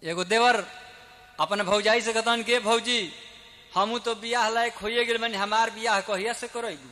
एगो देवर अपन भौजाई से कहतन के भौजी हमू तो बियाह लायक होइए गेल बनी, हमार बियाह कहिया से करेगू?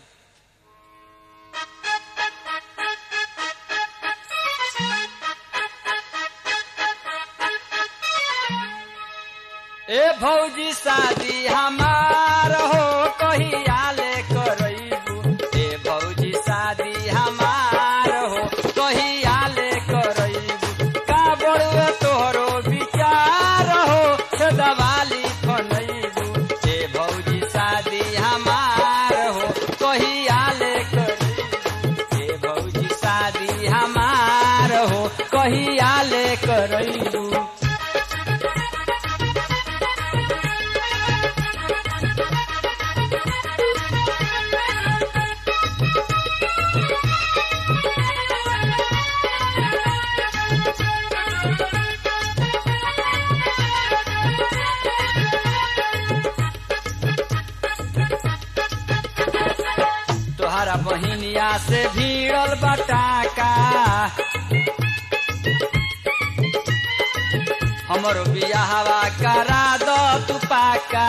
ए भौजी शादी हमार हो कहिया ले करेगू? ए भौजी शादी हमार हो कहिया ले करेगू? का बड़ुए तोहरो विचार हो दवाली फनैबू? ए भौजी शादी हमार हो कहिया ले करेगू? ए भौजी शादी हमार हो कहिया ले करेगू? तोहरा बहिनिया से भीड़ल बटाका, हमरो बियाहवा करा दो तू पाका।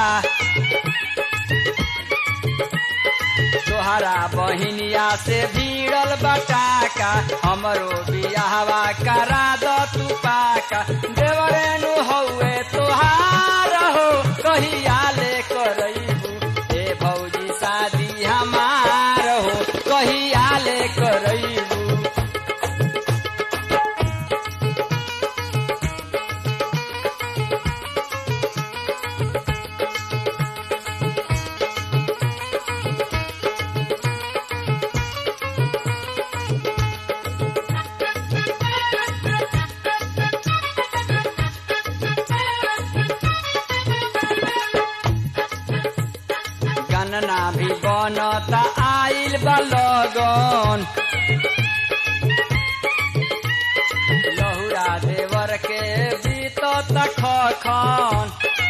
तोहरा बहिनिया से भीड़ल बटाका, हमरो बियाहवा करा दो तू पाका। देवरेनु हौवे तोहार हो कहिया ले करैबू? ए भौजी शादी हमार हो कहिया ले करैबू? गन्ना भी बनता आइल बा लगन, लहुरा देवर के बीतत खखन।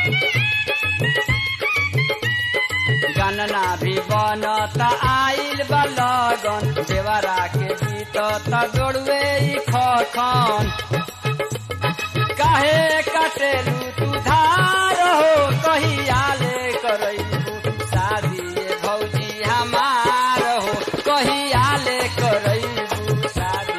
गन्ना भी बनता आइल बा लगन, देवरा के बीतत गोड़ुए खखन। काहे काटेलू तू धार हो कहिया ले करैबू? शादी ए भौजी हमार हो कहिया ले करैबू? शादी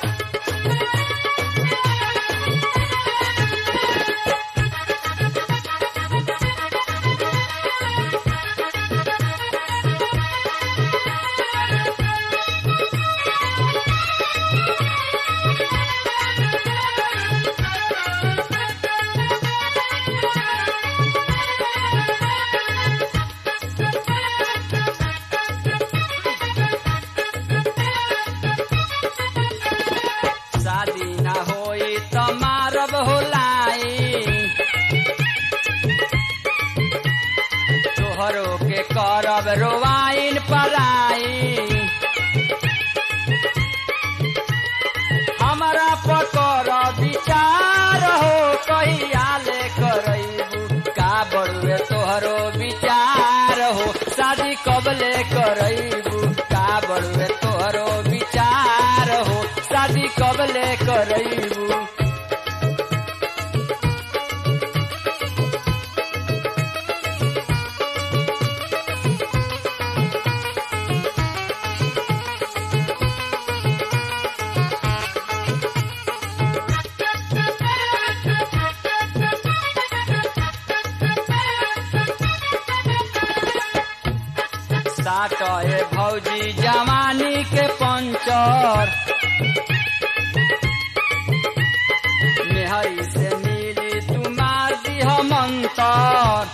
शादी ना होई त मारब होलाई, तोहरो के करब रोवाइन पराई। हमारा पकर विचार हो कहिया ले करैबू? का बड़ुए तोहरो विचार हो शादी कब ले करैबू? का बड़ुए तोहरो विचार हो शादी कब ले करैबू? साट ए भौजी जवानी के पंचर, मेहरी से मिली तू मार दिह मंतर।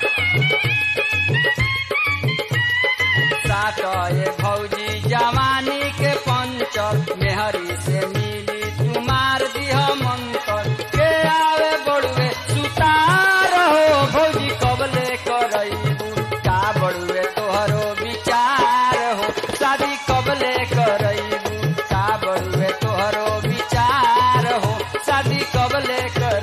साट ए भौजी जवानी के पंचर, मेहरी से मिली तू मार दिह मंतर। के आवे बड़ुए सुतार हो भौजी कब ले करैबू? का बड़ुए तोहरो विचार हो शादी कब ले करैबू? का बड़ुए तोहरो विचार हो शादी कब ले कर